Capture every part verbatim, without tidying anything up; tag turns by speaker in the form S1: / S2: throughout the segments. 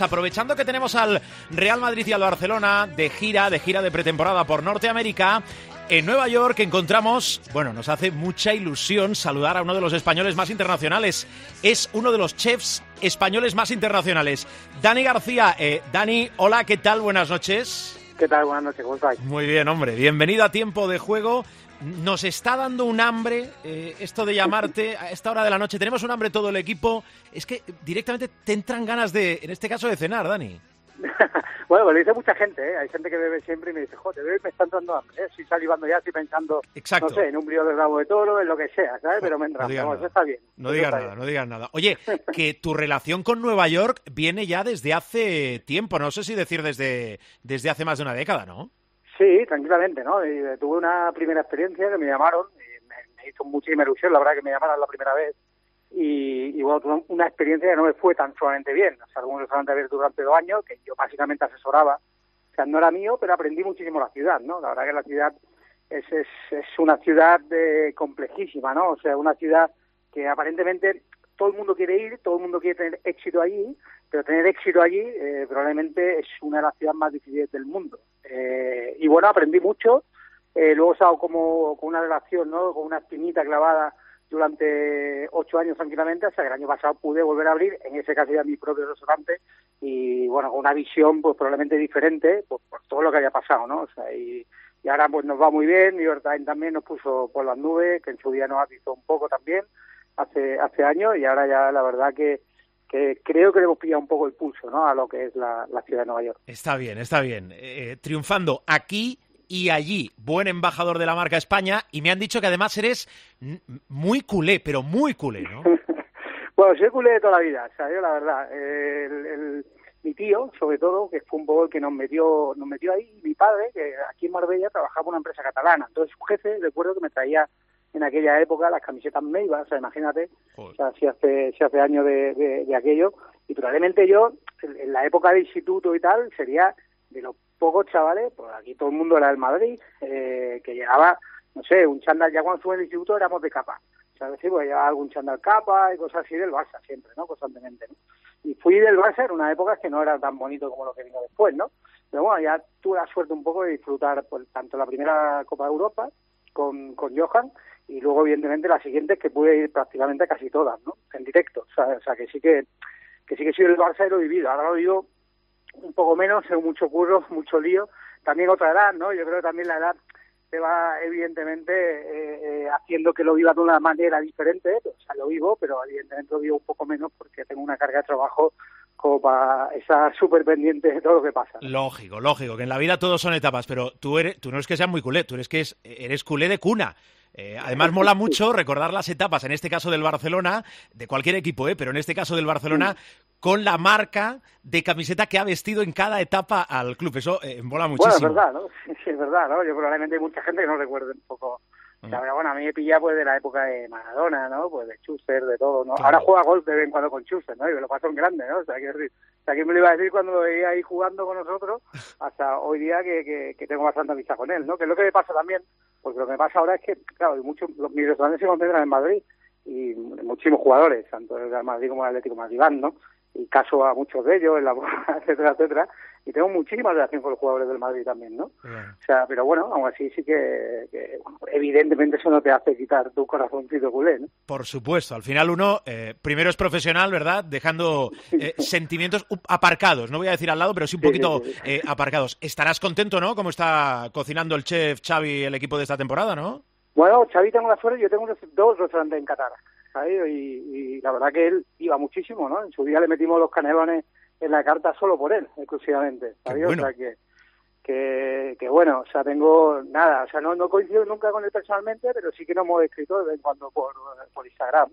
S1: Aprovechando que tenemos al Real Madrid y al Barcelona de gira, de gira de pretemporada por Norteamérica, en Nueva York encontramos, bueno, nos hace mucha ilusión saludar a uno de los españoles más internacionales. Es uno de los chefs españoles más internacionales. Dani García. Eh, Dani, hola, ¿qué tal? Buenas noches.
S2: ¿Qué tal? Buenas noches, ¿cómo estáis?
S1: Muy bien, hombre. Bienvenido a Tiempo de Juego. Nos está dando un hambre eh, esto de llamarte a esta hora de la noche. Tenemos un hambre todo el equipo. Es que directamente te entran ganas de, en este caso, de cenar, Dani.
S2: Bueno, pues lo dice mucha gente, ¿eh? Hay gente que bebe siempre y me dice, joder, me está entrando hambre, ¿eh? Estoy salivando ya, estoy pensando,
S1: Exacto.
S2: no sé, en un brío de rabo de toro, en lo que sea, ¿sabes? Pero me entra,
S1: no
S2: no, eso está bien.
S1: No digas nada, bien. no digas nada. Oye, que tu relación con Nueva York viene ya desde hace tiempo, no sé si decir desde, desde hace más de una década, ¿no?
S2: Sí, tranquilamente, ¿no? Y tuve una primera experiencia que me llamaron, y me, me hizo muchísima ilusión, la verdad, que me llamaran la primera vez. Y, y bueno, tuve una experiencia que no me fue tan solamente bien. O sea, un restaurante abierto durante dos años, que yo básicamente asesoraba. O sea, no era mío, pero aprendí muchísimo la ciudad, ¿no? La verdad que la ciudad es, es, es una ciudad de, complejísima, ¿no? O sea, una ciudad que aparentemente todo el mundo quiere ir, todo el mundo quiere tener éxito allí, pero tener éxito allí eh, probablemente es una de las ciudades más difíciles del mundo. Eh, y bueno, aprendí mucho. Eh, luego he estado como con una relación, ¿no? Con una espinita clavada durante ocho años tranquilamente, hasta que el año pasado pude volver a abrir, en ese caso ya mi propio restaurante, y bueno, con una visión pues probablemente diferente pues, por todo lo que había pasado, ¿no? O sea, y, y ahora pues nos va muy bien. New York Times también nos puso por las nubes, que en su día nos atizó un poco también, hace hace años, y ahora ya la verdad que que creo que le hemos pillado un poco el pulso, ¿no? A lo que es la, la ciudad de Nueva York.
S1: Está bien, está bien. Eh, triunfando aquí y allí, buen embajador de la marca España, y me han dicho que además eres muy culé, pero muy culé, ¿no?
S2: Bueno, soy culé de toda la vida, o sea, yo la verdad, eh, el, el, mi tío, sobre todo, que fue un poco el que nos metió nos metió ahí, mi padre, que aquí en Marbella trabajaba en una empresa catalana, entonces su jefe, recuerdo que me traía en aquella época las camisetas Meiba, o sea, imagínate, o sea, si hace, si hace años de, de, de aquello, y probablemente yo, en la época de instituto y tal, sería de los pocos chavales, pues aquí todo el mundo era del Madrid, eh, que llegaba, no sé, un chándal, ya cuando estuve en el instituto éramos de capa, ¿sabes? Sí, pues llevaba algún chándal capa y cosas así del Barça siempre, ¿no? Constantemente, ¿no? Y fui del Barça en una época que no era tan bonito como lo que vino después, ¿no? Pero bueno, ya tuve la suerte un poco de disfrutar pues, tanto la primera Copa de Europa con, con Johan, y luego evidentemente las siguientes que pude ir prácticamente a casi todas, ¿no? En directo, o sea, o sea que sí que, que sí que soy del Barça y lo he vivido, ahora lo vivo un poco menos, tengo mucho curro, mucho lío, también otra edad, ¿no? Yo creo que también la edad te va evidentemente eh, eh, haciendo que lo viva de una manera diferente, o sea, lo vivo, pero evidentemente lo vivo un poco menos porque tengo una carga de trabajo como para estar súper pendiente de todo lo que pasa, ¿no?
S1: Lógico, lógico, que en la vida todos son etapas, pero tú eres, tú no es que seas muy culé, tú eres que es, eres culé de cuna. Eh, además mola mucho recordar las etapas, en este caso del Barcelona, de cualquier equipo, ¿eh? Pero en este caso del Barcelona, con la marca de camiseta que ha vestido en cada etapa al club. Eso eh, mola muchísimo.
S2: Bueno, es verdad, ¿no? Sí, es verdad, ¿no? Yo probablemente hay mucha gente que no recuerde un poco. O sea, pero bueno, a mí me pilla pues de la época de Maradona, ¿no? Pues de Schuster, de todo, ¿no? Claro. Ahora juega golf de vez en cuando con Schuster, ¿no? Y me lo paso en grande, ¿no? O sea, quiero decir, o sea, ¿quién me lo iba a decir cuando lo veía ahí jugando con nosotros? Hasta hoy día que, que, que tengo bastante amistad con él, ¿no? Que es lo que me pasa también, porque lo que me pasa ahora es que, claro, muchos, los, mis restaurantes se concentran en Madrid, y muchísimos jugadores, tanto el Real Madrid como el Atlético de Madrid, ¿no? Y caso a muchos de ellos, en la etcétera, etcétera, y tengo muchísima relación con los jugadores del Madrid también, ¿no? Yeah. O sea, pero bueno, aún así sí que, que bueno, evidentemente eso no te hace quitar tu corazoncito culé, ¿no?
S1: Por supuesto, al final uno eh, primero es profesional, ¿verdad? Dejando eh, sentimientos aparcados, no voy a decir al lado, pero sí un poquito sí, sí, sí. Eh, aparcados. Estarás contento, ¿no? Cómo está cocinando el chef Xavi el equipo de esta temporada, ¿no?
S2: Bueno, Xavi tengo la suerte, yo tengo dos restaurantes en Qatar, ¿sabes? Y, y la verdad que él iba muchísimo, ¿no? En su día le metimos los canelones en la carta solo por él, exclusivamente, ¿sabes? Bueno. O sea que, que, que bueno, o sea, tengo nada, o sea, no, no coincido nunca con él personalmente, pero sí que nos hemos escrito de vez en cuando por, por Instagram.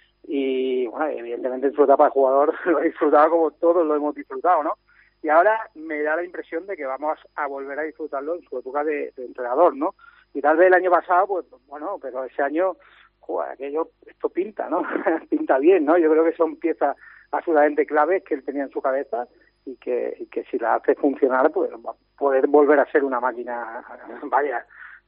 S2: Y bueno, evidentemente en su etapa de jugador lo he disfrutado como todos lo hemos disfrutado, ¿no? Y ahora me da la impresión de que vamos a volver a disfrutarlo en su época de, de entrenador, ¿no? Y tal vez el año pasado, pues bueno, pero ese año, joder, aquello, esto pinta, ¿no? Pinta bien, ¿no? Yo creo que son piezas absolutamente claves que él tenía en su cabeza y que, y que si la hace funcionar, pues va a poder volver a ser una máquina, vaya,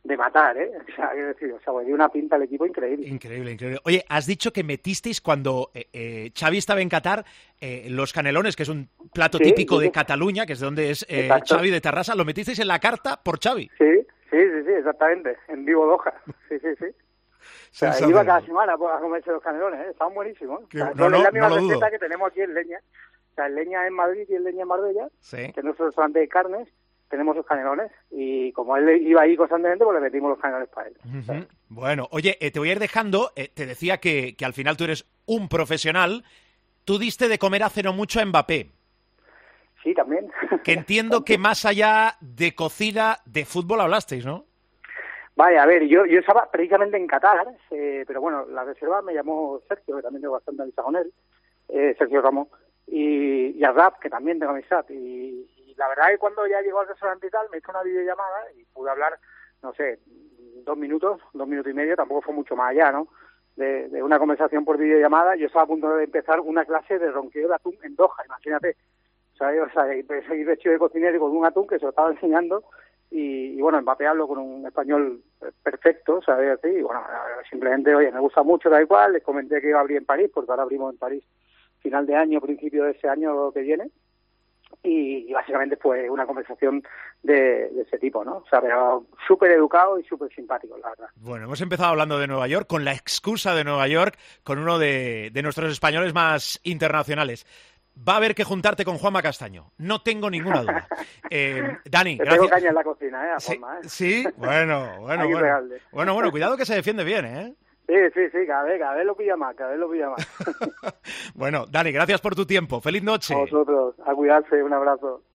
S2: de matar, ¿eh? O sea, quiero decir, o sea, pues dio una pinta al equipo increíble.
S1: Increíble, increíble. Oye, has dicho que metisteis cuando eh, eh, Xavi estaba en Qatar eh, los canelones, que es un plato
S2: Sí,
S1: típico
S2: sí,
S1: de
S2: sí.
S1: Cataluña, que es de donde es eh,
S2: Exacto.
S1: Xavi de Terrassa, lo metisteis en la carta por Xavi.
S2: Sí, sí, sí, sí, exactamente, en Vivo Doja. Sí, sí, sí. O sea, iba cada semana pues, a comerse los canelones, ¿eh? Estaban buenísimos.
S1: Que,
S2: o sea,
S1: no,
S2: son
S1: no,
S2: la misma
S1: no lo
S2: receta
S1: dudo.
S2: que tenemos aquí en Leña. O sea, en Leña en Madrid y en Leña en Marbella,
S1: Sí.
S2: que es nuestro restaurante de carnes, tenemos los canelones. Y como él iba ahí constantemente, pues le metimos los canelones para él.
S1: Uh-huh.
S2: O sea,
S1: Bueno, oye, eh, te voy a ir dejando. Eh, te decía que, que al final tú eres un profesional. Tú diste de comer hace no mucho a Mbappé,
S2: sí, también.
S1: que entiendo que más allá de cocina, de fútbol hablasteis, ¿no?
S2: Vale, a ver, yo, yo estaba precisamente en Qatar, eh, pero bueno, la reserva me llamó Sergio, que también tengo bastante amistad con él, eh, Sergio Ramos, y, y a Rap, que también tengo amistad. Y, y la verdad es que cuando ya llegó al restaurante y tal, me hizo una videollamada y pude hablar, no sé, dos minutos, dos minutos y medio, tampoco fue mucho más allá, ¿no? De, de una conversación por videollamada. Yo estaba a punto de empezar una clase de ronqueo de atún en Doha, imagínate. ¿Sabes? O sea, ir vestido de cocinero y con un atún que se lo estaba enseñando. Y, y bueno, Mbappé hablo con un español perfecto, ¿sabes? Así, y bueno, simplemente, oye, me gusta mucho tal y cual, les comenté que iba a abrir en París, porque ahora abrimos en París final de año, principio de ese año que viene, y, y básicamente fue una conversación de, de ese tipo, ¿no? O sea, pero súper educado y súper simpático, la verdad.
S1: Bueno, hemos empezado hablando de Nueva York, con la excusa de Nueva York, con uno de, de nuestros españoles más internacionales. Va a haber que juntarte con Juanma Castaño, no tengo ninguna duda. Eh, Dani,
S2: Te
S1: gracias.
S2: tengo caña en la cocina, ¿eh? A
S1: Sí,
S2: Juanma, ¿eh?
S1: sí, bueno, bueno,
S2: Hay que
S1: bueno.
S2: pegarle.
S1: Bueno, bueno, cuidado que se defiende bien, ¿eh?
S2: Sí, sí, sí, cada vez, cada vez lo pilla más, cada vez lo pilla más.
S1: Bueno, Dani, gracias por tu tiempo. Feliz noche.
S2: A vosotros, a cuidarse, un abrazo.